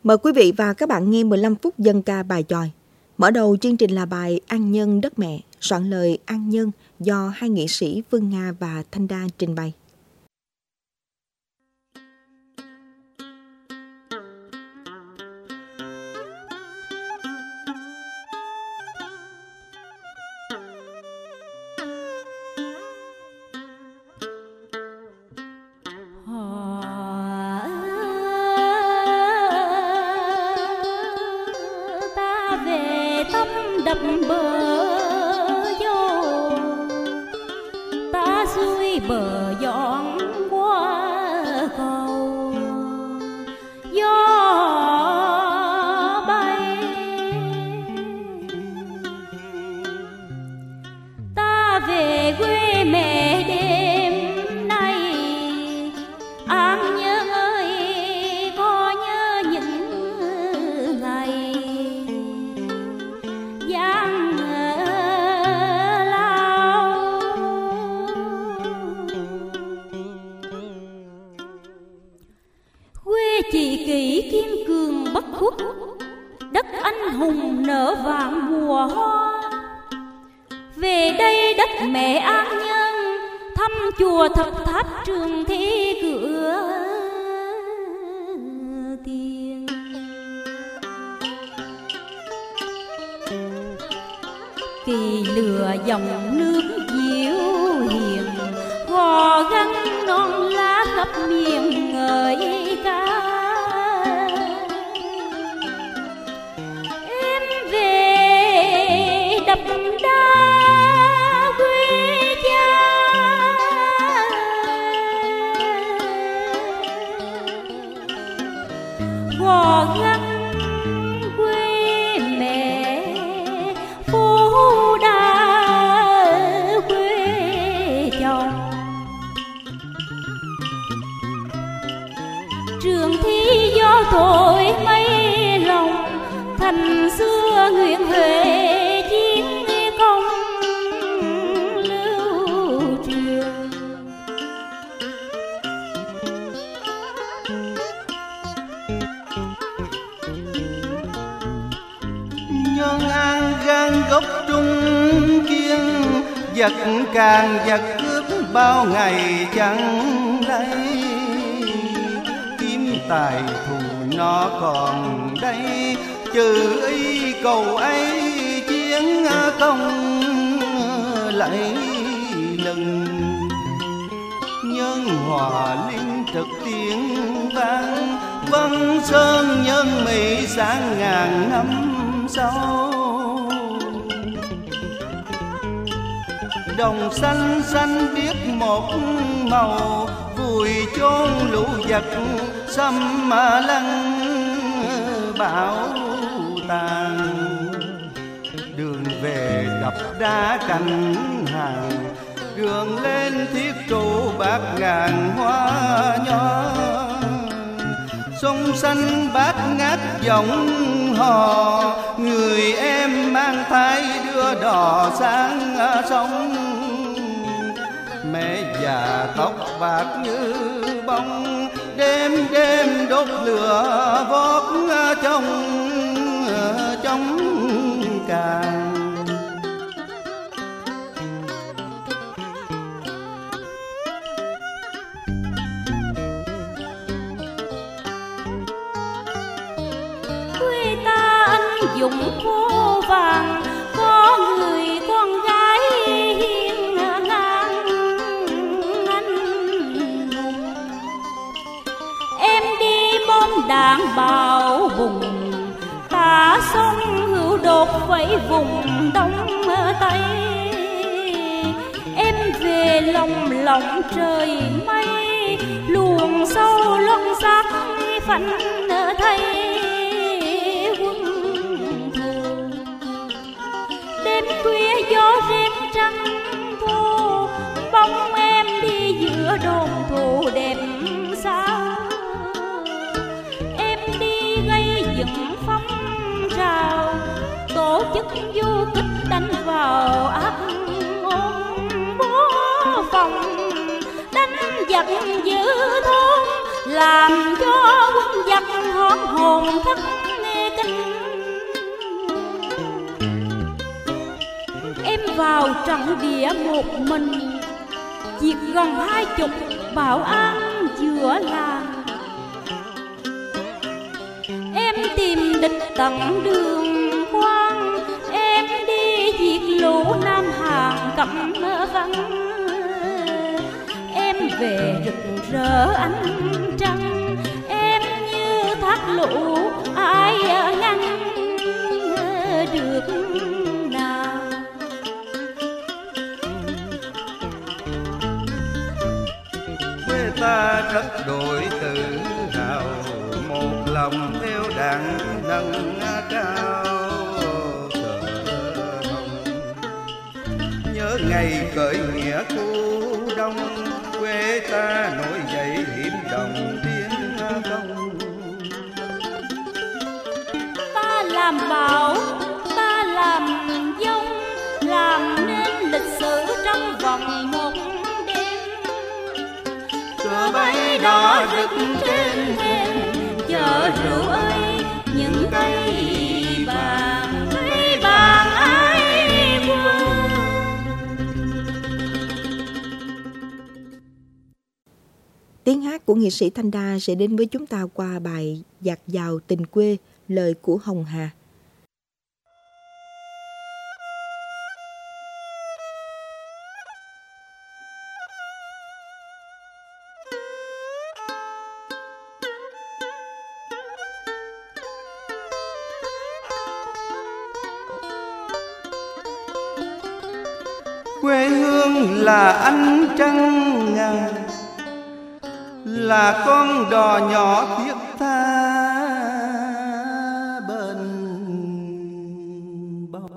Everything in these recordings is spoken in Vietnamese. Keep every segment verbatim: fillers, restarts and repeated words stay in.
Mời quý vị và các bạn nghe mười lăm phút dân ca bài chòi. Mở đầu chương trình là bài An Nhân Đất Mẹ, soạn lời An Nhân do hai nghệ sĩ Phương Nga và Thanh Đa trình bày. Đập bờ vô ta xuôi bờ dọn qua cầu, gió bay ta về quê mẹ đêm nay. An Nhân ơi có nhớ những ngày giang lao, quê chị Kỷ kiên cường bất khuất, đất anh hùng nở vàng mùa hoa. Về đây đất mẹ An Nhân, thăm chùa thập tháp Trường Thi cửa tiên. Kỳ lừa dòng nước diệu hiền, gò gắn non lá khắp miền ngợi ca. Em về đập đá quê cha, gò gắn quê mẹ phố đa quê chồng. Trường Thi gió thổi mây lòng, thành xưa nguyện huệ chiến công lưu truyền. Nhân An gan gốc trung kiên, giặc càng giặc cướp bao ngày chẳng lấy. Kiếm tài thù nó còn đây, trừ ý cầu ấy chiến công lấy lừng. Nhân hòa liên trực tiếng vang, Văn Sơn nhân Mỹ sáng ngàn năm sau. Đồng xanh xanh biết một màu, vùi chôn lũ giặc xâm lăng bão tàn. Đường về đập đá cạnh hàng, đường lên thiết trụ bát ngàn hoa nhỏ. Sông xanh bát ngát giọng hò, người em mang thai đưa đò sang sông. Mẹ già tóc bạc như bông, đêm đêm đốt lửa vót trong trong càng. Quê ta anh dũng vô vàng, có người con gái hiên ngang anh hùng. Em đi bom đạn bạo bùng, ta sông hữu đột vẫy vùng đông tây. Em về lòng lòng trời mây, luồng sâu lông xác phanh thay quân thù. Đêm khuya gió rét trăng thu, bóng em đi giữa đồn thù đẹp sao. Em đi gây dựng phong trào, tổ chức du kích đánh vào ác ôn bố phòng. Đánh giặc giữ thôn, làm cho quân giặc hót hồn thổn thức nghe kinh. Em vào trận địa một mình, diệt gần hai chục bảo an giữa làng. Em tìm địch tận đường hoang, em đi diệt lũ Nam Hàn cẩm vắng. Em về rực rỡ ánh trăng, em như thác lũ ai ngăn được nào. Quê ta rất đổi tự hào, một lòng theo đảng nâng cao cờ hồng. Nhớ ngày khởi nghĩa khu đông, quê ta nổi dậy hiểm đồng tiến công. Ta làm bão, ta làm dông, làm nên lịch sử trong vòng một đêm. Cờ bay đỏ rực trên thềm, chợ rượu ơi những cây vàng, cây vàng ai quên. Tiếng hát của nghệ sĩ Thanh Đa sẽ đến với chúng ta qua bài Dạt Dào Tình Quê, lời của Hồng Hà. Quê hương là ánh trăng ngà, là con đò nhỏ thiết tha bên bờ.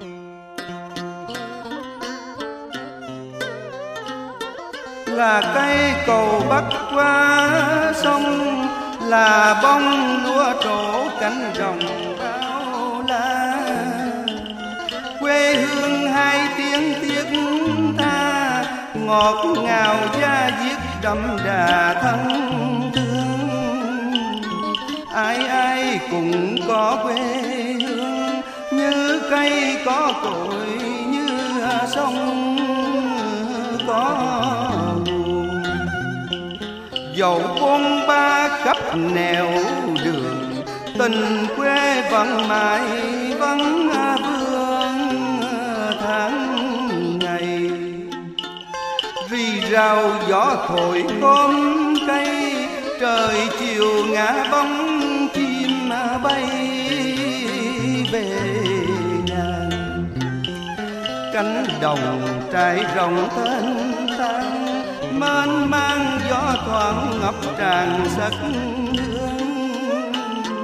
Là cây cầu bắc qua sông, là bông lúa trổ cánh đồng bao la. Quê hương hai tiếng thiết tha, ngọt ngào da diết đậm đà thân thương. Ai ai cũng có quê hương, như cây có cội, như sông có nguồn. Dẫu bôn ba khắp nẻo đường, tình quê vẫn mãi vẫn vương tháng ngày. Rì rào gió thổi cóm cây, trời chiều ngã bóng chim bay về nhà. Cánh đồng trải rộng thênh thang, mênh mang gió thoảng ngập tràn sắc hương.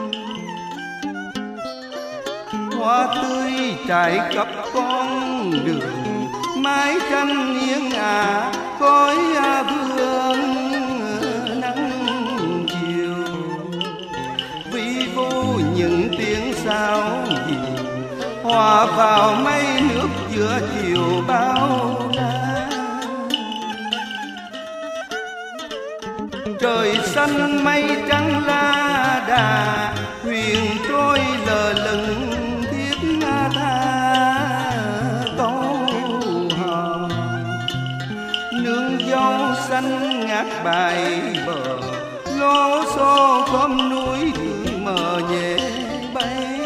Hoa tươi trải khắp con đường, mái tranh nghiêng ngả khói vương nắng chiều. Vi vu những tiếng sao gì, hòa vào mây nước giữa chiều bao la. Trời xanh mây trắng la đà, huyền trôi lờ lững thiết tha câu hò. Nương dâu xanh ngát bài bờ, lố xô khóm núi thương mờ nhẹ bay.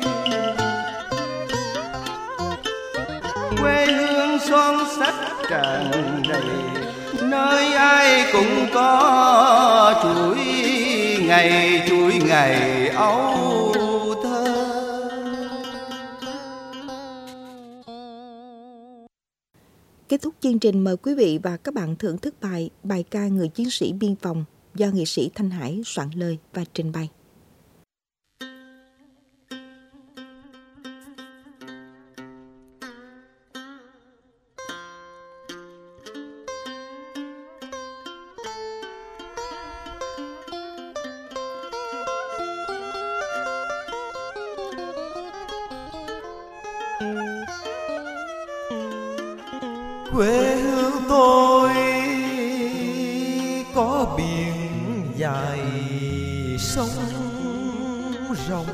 Quê hương son sắc tràn đầy, nơi ai cũng có chuỗi ngày chuỗi ngày âu thơ. Kết thúc chương trình, mời quý vị và các bạn thưởng thức bài Bài ca người chiến sĩ biên phòng do nghệ sĩ Thanh Hải soạn lời và trình bày. Quê hương tôi có biển dài sông, rồng,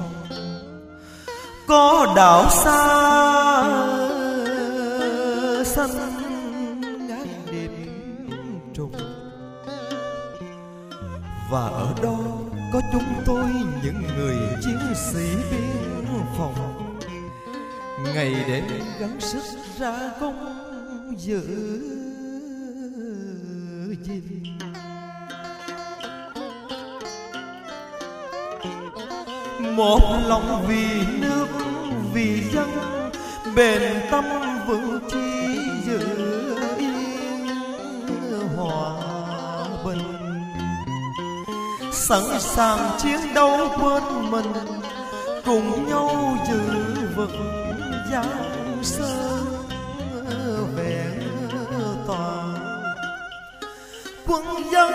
có đảo xa xanh ngát đêm trùng. Và ở đó có chúng tôi, những người chiến sĩ biên phòng, ngày đêm gắng sức ra công giữ gìn. Một lòng vì nước vì dân, bền tâm vững chí giữ yên hòa bình. Sẵn sàng chiến đấu quên mình, cùng nhau giữ vững giang sơn vẹn toàn. Quân dân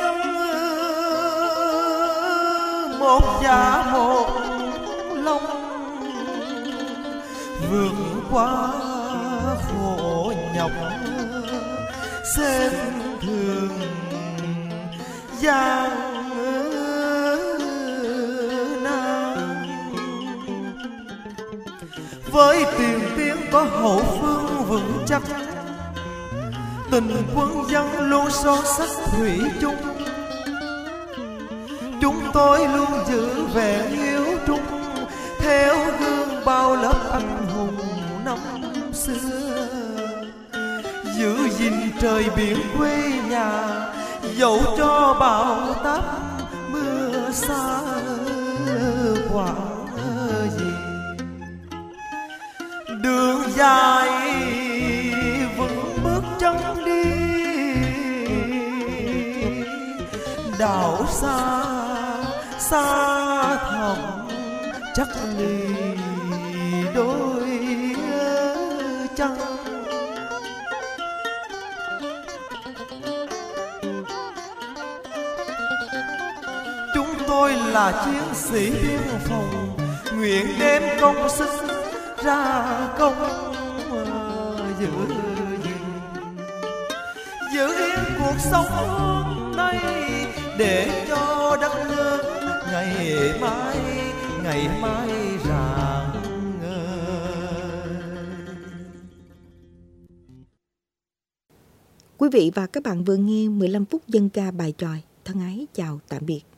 một dạ một lòng, vượt qua khổ nhọc xem thường gian nan. Với tiền tuyến có hậu phương vững chắc, tình quân dân luôn son sắt thủy chung. Chúng tôi luôn giữ vẹn hiếu trung, theo gương bao lớp anh hùng năm xưa. Giữ gìn trời biển quê nhà, dẫu cho bão táp mưa xa quả gì. Đường dài vững bước chân đi, đảo xa xa thẳm chắc lì đôi chân. Chúng tôi là chiến sĩ biên phòng, nguyện đem công sức ra công giữ gìn, giữ yên cuộc sống hôm nay, để cho đất nước ngày mai ngày mai rạng ngời. Quý vị và các bạn vừa nghe mười lăm phút dân ca bài chòi. Thân ái chào tạm biệt.